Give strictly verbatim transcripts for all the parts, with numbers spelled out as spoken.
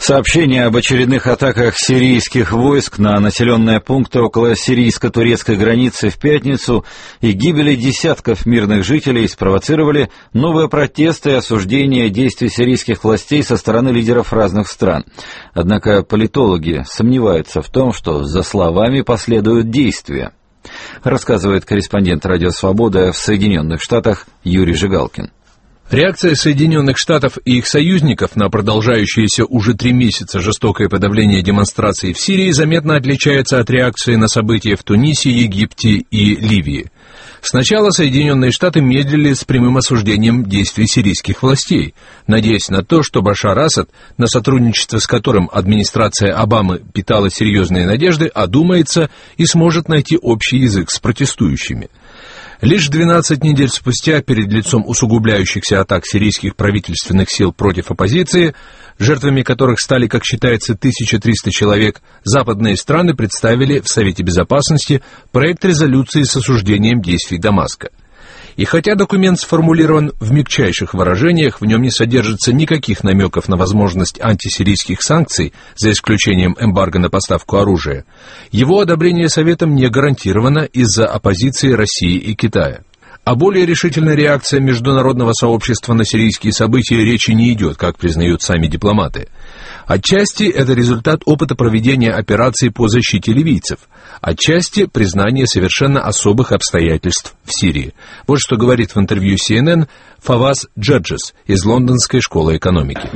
Сообщения об очередных атаках сирийских войск на населенные пункты около сирийско-турецкой границы в пятницу и гибели десятков мирных жителей спровоцировали новые протесты и осуждения действий сирийских властей со стороны лидеров разных стран. Однако политологи сомневаются в том, что за словами последуют действия. Рассказывает корреспондент «Радио Свобода» в Соединенных Штатах Юрий Жигалкин. Реакция Соединенных Штатов и их союзников на продолжающееся уже три месяца жестокое подавление демонстраций в Сирии заметно отличается от реакции на события в Тунисе, Египте и Ливии. Сначала Соединенные Штаты медлили с прямым осуждением действий сирийских властей, надеясь на то, что Башар Асад, на сотрудничество с которым администрация Обамы питала серьезные надежды, одумается и сможет найти общий язык с протестующими. Лишь двенадцать недель спустя, перед лицом усугубляющихся атак сирийских правительственных сил против оппозиции, жертвами которых стали, как считается, тысяча триста человек, западные страны представили в Совете Безопасности проект резолюции с осуждением действий Дамаска. И хотя документ сформулирован в мягчайших выражениях, в нем не содержится никаких намеков на возможность антисирийских санкций, за исключением эмбарго на поставку оружия, его одобрение Советом не гарантировано из-за оппозиции России и Китая. О более решительной реакции международного сообщества на сирийские события речи не идет, как признают сами дипломаты. Отчасти это результат опыта проведения операций по защите ливийцев, отчасти признание совершенно особых обстоятельств в Сирии. Вот что говорит в интервью си эн эн Фаваз Джаджес из Лондонской школы экономики.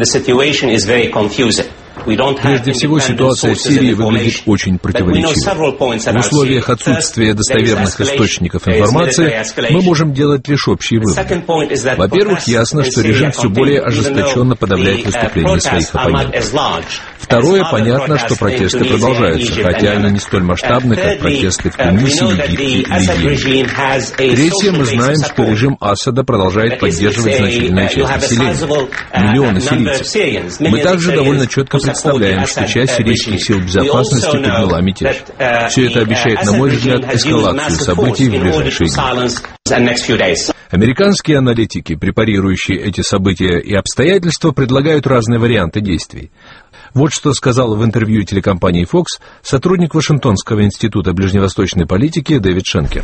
Прежде всего, ситуация в Сирии выглядит очень противоречиво. В условиях отсутствия достоверных источников информации мы можем делать лишь общие выводы. Во-первых, ясно, что режим все более ожесточенно подавляет выступления своих оппонентов. Второе, понятно, что протесты продолжаются, хотя они не столь масштабны, как протесты в Тунисе, Египте и Ливии. Третье, мы знаем, что режим Асада продолжает поддерживать значительную часть населения, миллионы сирийцев. Мы также довольно четко представляем, что часть сирийских сил безопасности подняла мятеж. Все это обещает, на мой взгляд, эскалацию событий в ближайшие дни. Американские аналитики, препарирующие эти события и обстоятельства, предлагают разные варианты действий. Вот что сказал в интервью телекомпании Fox сотрудник Вашингтонского института ближневосточной политики Дэвид Шенкер.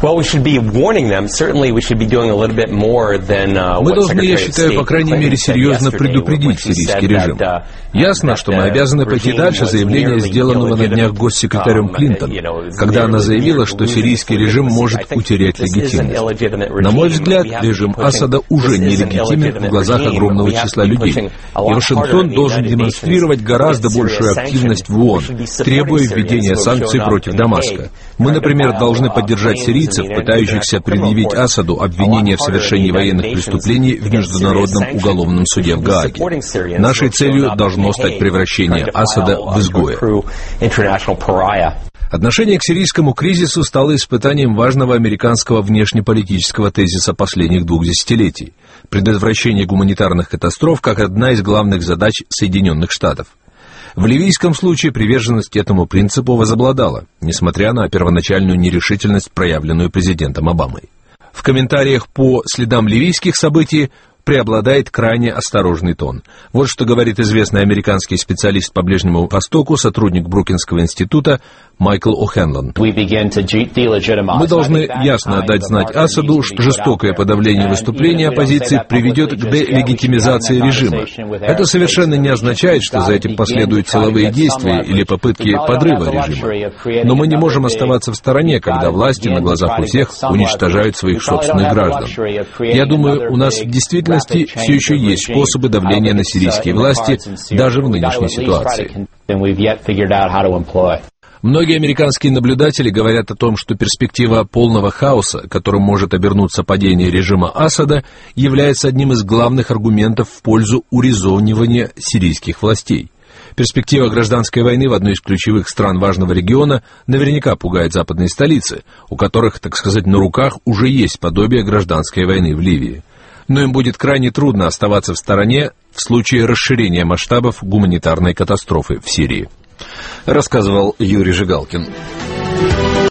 Мы должны, я считаю, по крайней мере, серьезно предупредить сирийский режим. Ясно, что мы обязаны пойти дальше заявления, сделанного на днях госсекретарем Клинтон, когда она заявила, что сирийский режим может утерять легитимность. На мой взгляд, режим Асада уже нелегитимен в глазах огромного числа людей, и Вашингтон должен демонстрировать гораздо большую активность в ООН, требуя введения санкций против Дамаска. Мы, например, должны поддержать сирийцев, пытающихся предъявить Асаду обвинения в совершении военных преступлений в Международном уголовном суде в Гааге. Нашей целью должно стать превращение Асада в изгоя. Отношение к сирийскому кризису стало испытанием важного американского внешнеполитического тезиса последних двух десятилетий – предотвращение гуманитарных катастроф как одна из главных задач Соединенных Штатов. В ливийском случае приверженность этому принципу возобладала, несмотря на первоначальную нерешительность, проявленную президентом Обамой. В комментариях по следам ливийских событий преобладает крайне осторожный тон. Вот что говорит известный американский специалист по Ближнему Востоку, сотрудник Брукинского института Майкл О'Хенлон. Мы должны ясно дать знать Асаду, что жестокое подавление выступления оппозиции приведет к делегитимизации режима. Это совершенно не означает, что за этим последуют силовые действия или попытки подрыва режима. Но мы не можем оставаться в стороне, когда власти на глазах у всех уничтожают своих собственных граждан. Я думаю, у нас действительно все еще есть способы давления на сирийские власти даже в нынешней ситуации. Многие американские наблюдатели говорят о том, что перспектива полного хаоса, которым может обернуться падение режима Асада, является одним из главных аргументов в пользу урезонивания сирийских властей. Перспектива гражданской войны в одной из ключевых стран важного региона наверняка пугает западные столицы, у которых, так сказать, на руках уже есть подобие гражданской войны в Ливии. Но им будет крайне трудно оставаться в стороне в случае расширения масштабов гуманитарной катастрофы в Сирии. Рассказывал Юрий Жигалкин.